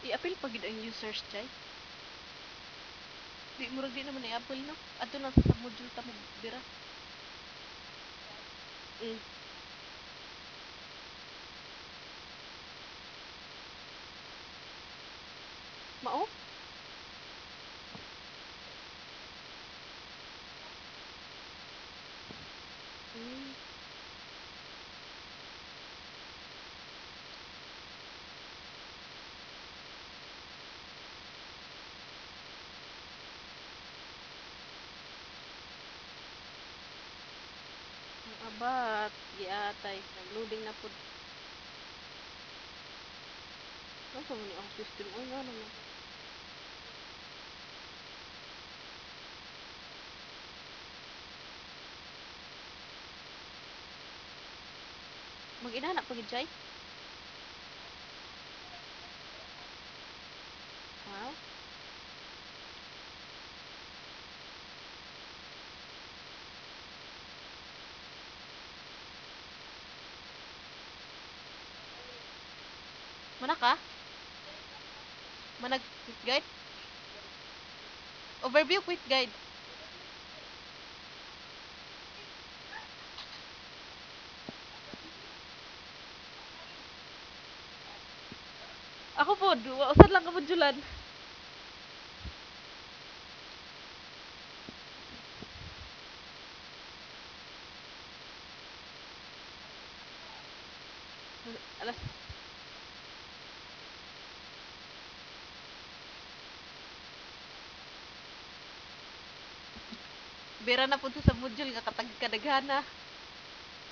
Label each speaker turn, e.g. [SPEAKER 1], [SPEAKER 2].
[SPEAKER 1] I-appeal pa gid ang users jay. Di murag di naman i-appeal no. Adto na sa module ta mo dira. Mm. Mao? Mm. Ang abat, giatay, nag-loading na pud. Asa man ni ang system oy nga naman. Mag-inana pa gid jay? Ha? Mana ka? Manag quick guide? Overview quick guide. Ako pod, usad lang ka modulan. Alas bera na pud sa module nga katag kadaghana.